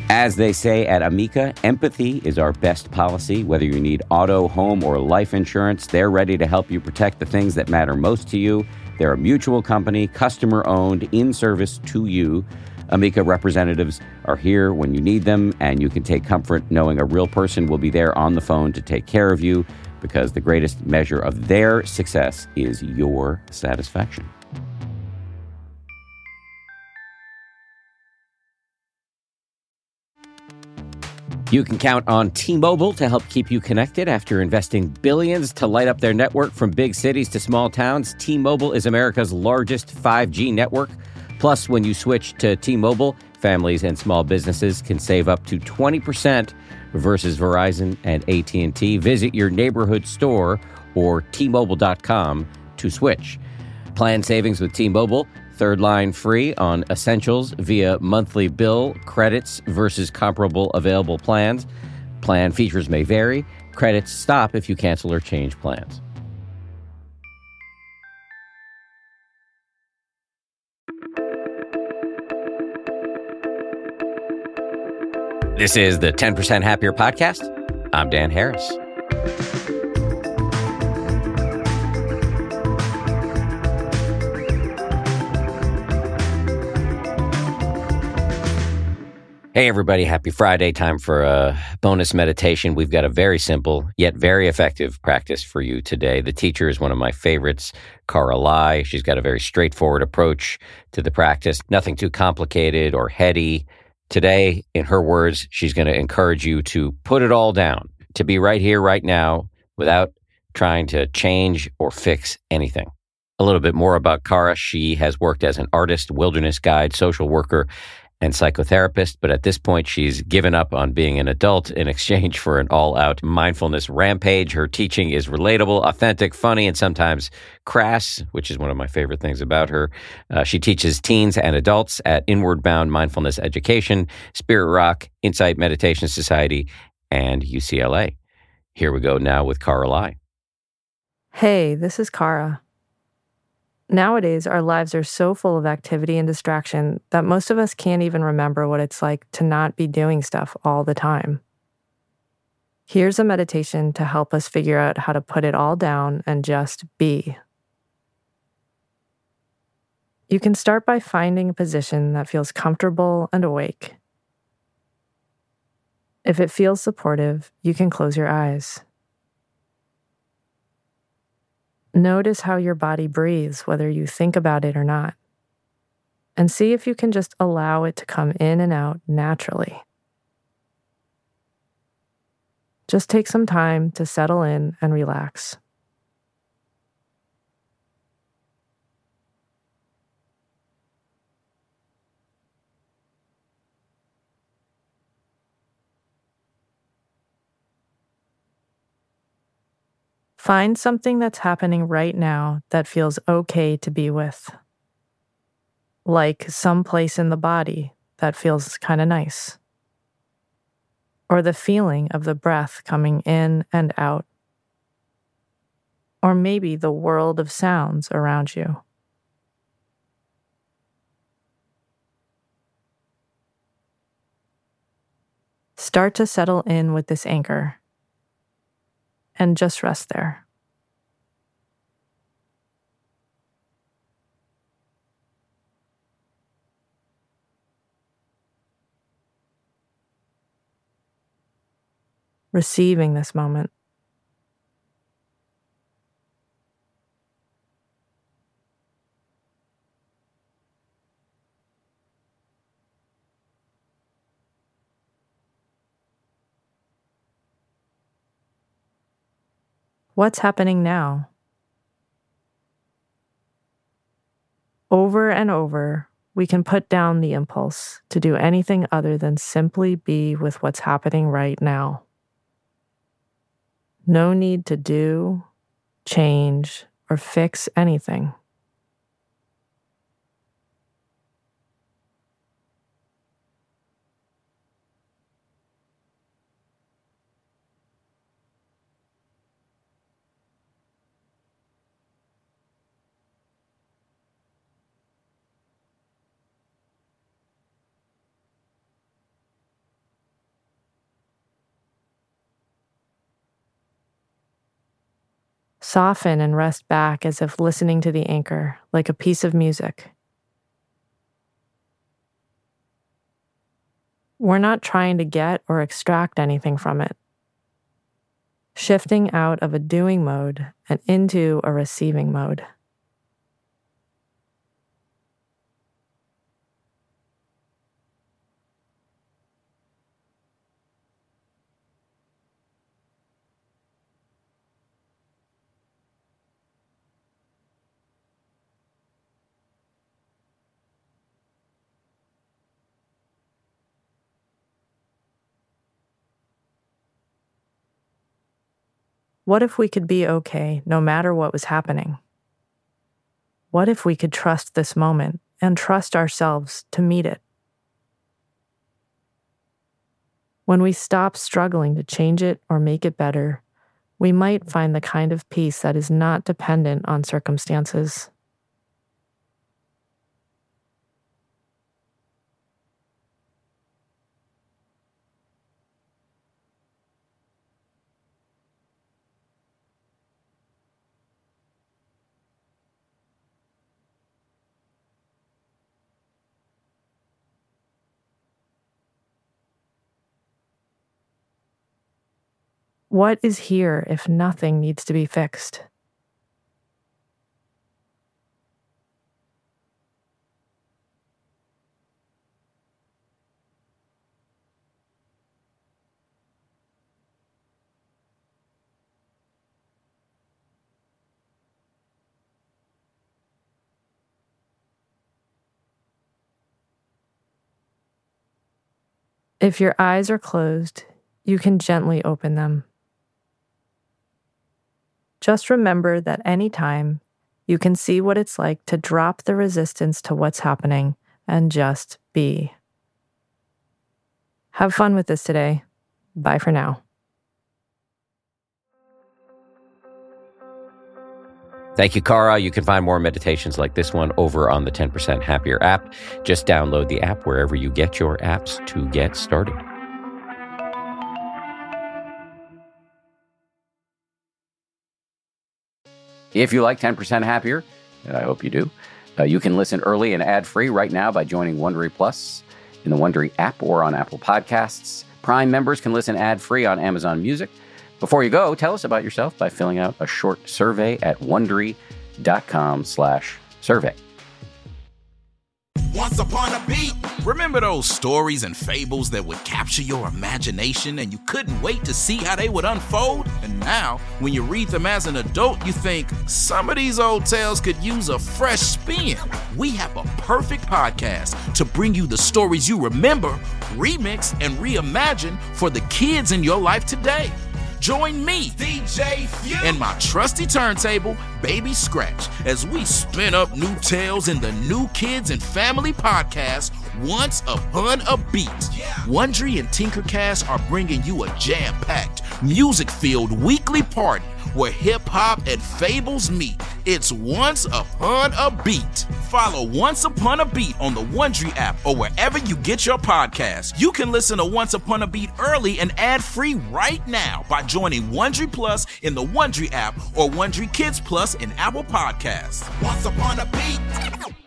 As they say at Amica, empathy is our best policy. Whether you need auto, home, or life insurance, they're ready to help you protect the things that matter most to you. They're a mutual company, customer-owned, in service to you. Amica representatives are here when you need them, and you can take comfort knowing a real person will be there on the phone to take care of you, because the greatest measure of their success is your satisfaction. You can count on T-Mobile to help keep you connected after investing billions to light up their network from big cities to small towns. T-Mobile is America's largest 5G network. Plus, when you switch to T-Mobile, families and small businesses can save up to 20% versus Verizon and AT&T. Visit your neighborhood store or T-Mobile.com to switch. Plan savings with T-Mobile. Third line free on essentials via monthly bill credits versus comparable available plans. Plan features may vary. Credits stop if you cancel or change plans. This is the 10% Happier Podcast. I'm Dan Harris. Hey, everybody. Happy Friday. Time for a bonus meditation. We've got a very simple yet very effective practice for you today. The teacher is one of my favorites, Cara Lai. She's got a very straightforward approach to the practice. Nothing too complicated or heady. Today, in her words, she's going to encourage you to put it all down, to be right here, right now, without trying to change or fix anything. A little bit more about Cara. She has worked as an artist, wilderness guide, social worker, and psychotherapist, but at this point, she's given up on being an adult in exchange for an all-out mindfulness rampage. Her teaching is relatable, authentic, funny, and sometimes crass, which is one of my favorite things about her. She teaches teens and adults at Inward Bound Mindfulness Education, Spirit Rock, Insight Meditation Society, and UCLA. Here we go now with Cara Lai. Hey, this is Cara. Nowadays, our lives are so full of activity and distraction that most of us can't even remember what it's like to not be doing stuff all the time. Here's a meditation to help us figure out how to put it all down and just be. You can start by finding a position that feels comfortable and awake. If it feels supportive, you can close your eyes. Notice how your body breathes, whether you think about it or not. And see if you can just allow it to come in and out naturally. Just take some time to settle in and relax. Find something that's happening right now that feels okay to be with. Like some place in the body that feels kind of nice. Or the feeling of the breath coming in and out. Or maybe the world of sounds around you. Start to settle in with this anchor. And just rest there. Receiving this moment. What's happening now? Over and over, we can put down the impulse to do anything other than simply be with what's happening right now. No need to do, change, or fix anything. Soften and rest back as if listening to the anchor, like a piece of music. We're not trying to get or extract anything from it. Shifting out of a doing mode and into a receiving mode. What if we could be okay no matter what was happening? What if we could trust this moment and trust ourselves to meet it? When we stop struggling to change it or make it better, we might find the kind of peace that is not dependent on circumstances. What is here if nothing needs to be fixed? If your eyes are closed, you can gently open them. Just remember that anytime you can see what it's like to drop the resistance to what's happening and just be. Have fun with this today. Bye for now. Thank you, Cara. You can find more meditations like this one over on the 10% Happier app. Just download the app wherever you get your apps to get started. If you like 10% Happier, and I hope you do, you can listen early and ad-free right now by joining Wondery Plus in the Wondery app or on Apple Podcasts. Prime members can listen ad-free on Amazon Music. Before you go, tell us about yourself by filling out a short survey at Wondery.com/survey. Once upon a beat. Remember those stories and fables that would capture your imagination and you couldn't wait to see how they would unfold? And now, when you read them as an adult, you think, some of these old tales could use a fresh spin. We have a perfect podcast to bring you the stories you remember, remix, and reimagine for the kids in your life today. Join me, DJ Few, and my trusty turntable, Baby Scratch, as we spin up new tales in the New Kids and Family podcast, Once Upon a Beat. Wondery and Tinkercast are bringing you a jam-packed, music-filled weekly party where hip-hop and fables meet. It's Once Upon a Beat. Follow Once Upon a Beat on the Wondery app or wherever you get your podcasts. You can listen to Once Upon a Beat early and ad-free right now by joining Wondery Plus in the Wondery app or Wondery Kids Plus in Apple Podcasts. Once Upon a Beat.